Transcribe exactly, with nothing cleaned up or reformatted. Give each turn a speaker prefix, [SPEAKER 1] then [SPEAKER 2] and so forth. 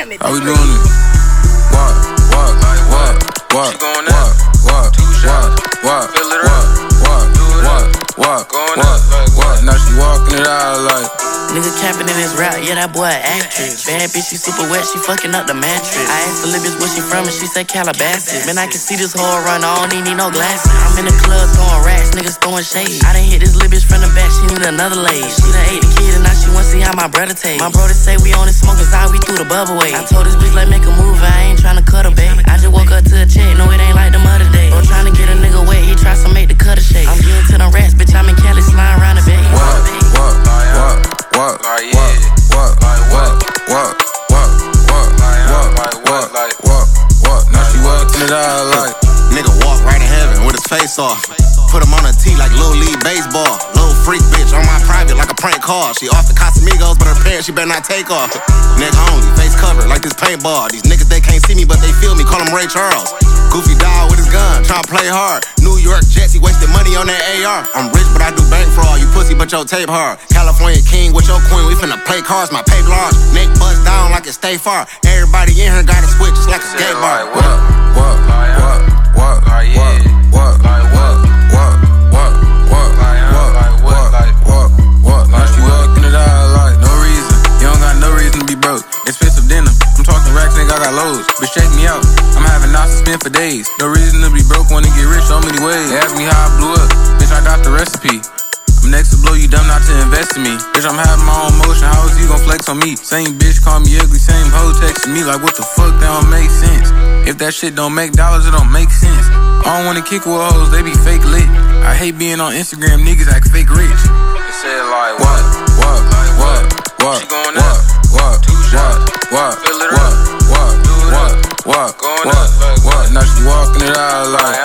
[SPEAKER 1] How we doing it? What, what, what, what, what, what, what, what, what, what, what, what, what, now she walking it out like
[SPEAKER 2] nigga camping in his rap, yeah, that boy an actress. Bad bitch, she super wet, she fucking up the mattress. I asked the little bitch where she from and she said Calabasas. Man, I can see this whole run, I don't even need no glasses. I'm in the club throwing racks, niggas throwing shade. I done hit this little bitch from the back, she need another lay. She done ate the kid and now she wanna see how my brother taste. My brother say we on the smoking side, we threw the bubble way. I told this bitch like make a move, I ain't tryna cut her, babe. I just woke up to a check, no it ain't like them other days. Bro tryna get a nigga wet, he try to make the cutter shake. I'm getting to them rats, bitch, I'm in Cali sliding around the bay.
[SPEAKER 1] What, what, what, what, what, what, what, what, what, what, what, what, what, what, what, now she walking it out like
[SPEAKER 3] nigga walk right in heaven with his face off. Put him on a tee like Little League Baseball. Little freak bitch on my private like a prank call. She off the Casamigos, but her pants she better not take off. Nigga only, face covered like this paintball. These niggas they can't see me but they feel me, call him Ray Charles. Goofy dog with his gun, tryna play hard. New York Jets, he wasted money on that A R. I'm rich but I do bank fraud, you pussy but your tape hard. California king with your queen, we finna play cards. My paper large, neck bust down like it stay far. Everybody in here got a switch, it's like a skate bar.
[SPEAKER 1] What, what, what, what, what, what, what, what, what, what, what, what, what, what, now she walking it out like no reason. You don't got no reason to be broke. Expensive dinner, I'm talking racks, nigga, I got loads. Bitch, check me out, I'm having knots to spend for days. No reason to be broke, wanna get rich so many ways. They ask me how I blew up, bitch, I got the recipe. I'm next to blow, you dumb not to invest in me. Bitch, I'm having my own motion, how is you gon' flex on me? Same bitch call me ugly, same hoe texting me like what the fuck, that don't make sense. If that shit don't make dollars, it don't make sense. I don't wanna kick with hoes, they be fake lit. I hate being on Instagram, niggas act fake rich. It said like what, what, what, what, what, what, what, what, what, what, what, what, what, what, what, now she walking it out like